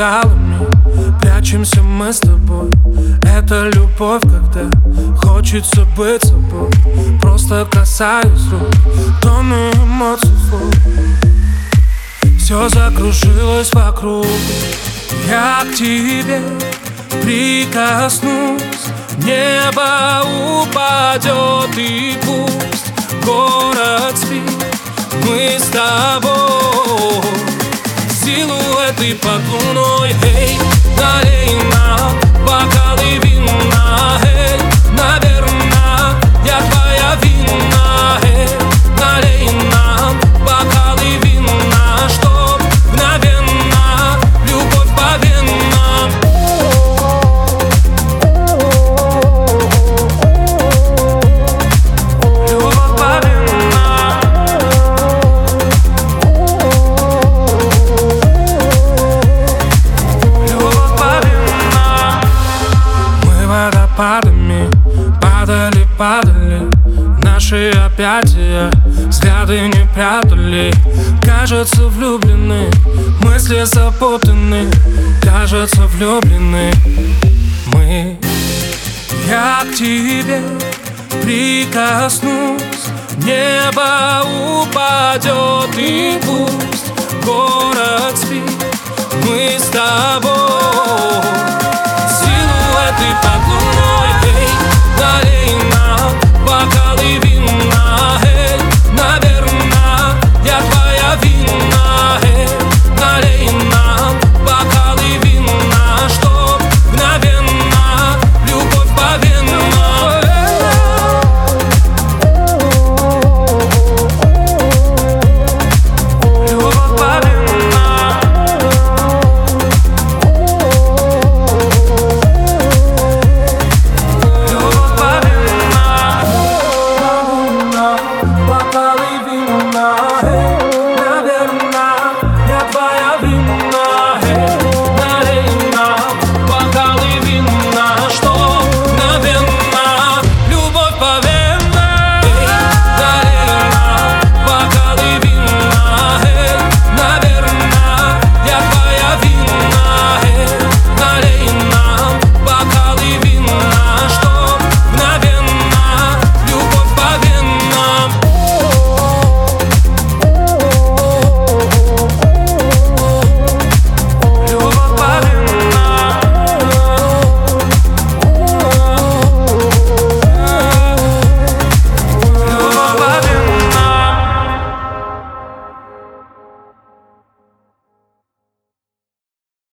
скалами прячемся мы с тобой. Это любовь, когда хочется быть собой. Просто касаюсь рук, тонны эмоций слов. Все закружилось вокруг. Я к тебе прикоснусь, небо упадет и пусть город спит. Мы с тобой силуэты под луной. Эй, налей нам бокалы вина. Эй, наверное, я твоя вина. Эй, налей нам бокалы вина, чтоб мгновенно любовь по венам. Любовь по венам. Любовь по венам. Мы водопадами падали, падали. Наши объятия взгляды не прятали. Кажется, влюблены, мысли запутаны. Кажется, влюблены мы. Я к тебе прикоснусь, небо упадет и пусть город спит. Мы с тобой